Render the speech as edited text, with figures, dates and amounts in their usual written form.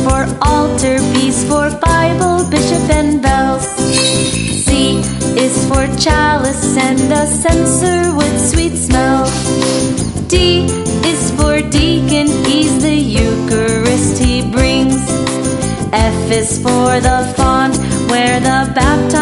for altar, B is for Bible, bishop and bells. C is for chalice and a censer with sweet smell. D is for deacon, E's the Eucharist he brings. F is for the font where the baptized